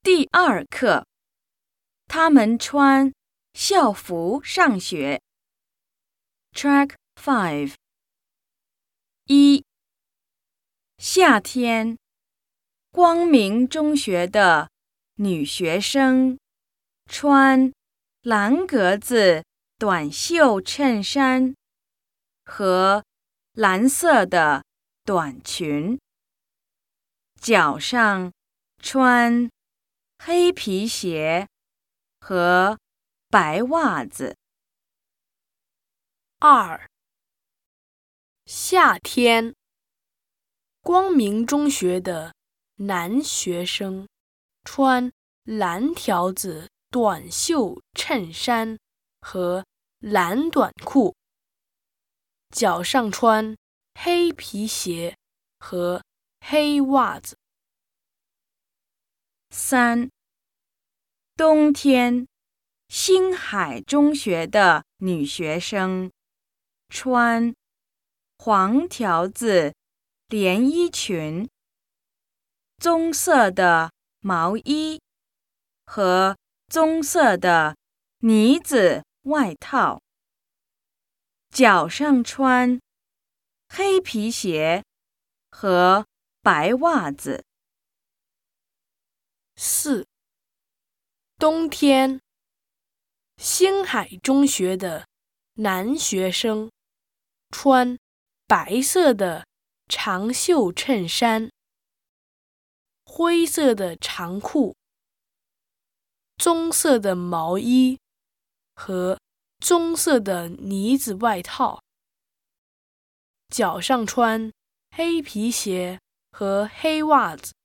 第2课，他们穿校服上学。Track 5 1. 夏天，光明中学的女学生穿蓝格子短袖衬衫和蓝色的短裙，脚上穿黑皮鞋和白袜子。 2. 夏天，光明中学的男学生穿蓝条子短袖衬衫和蓝短裤，脚上穿黑皮鞋和黑袜子。 3. 冬天，星海中学的女学生穿黄条子连衣裙、棕色的毛衣和棕色的呢子外套，脚上穿黑皮鞋和白袜子。 4. 冬天，星海中学的男学生穿白色的长袖衬衫、灰色的长裤、棕色的毛衣和棕色的呢子外套，脚上穿黑皮鞋和黑袜子。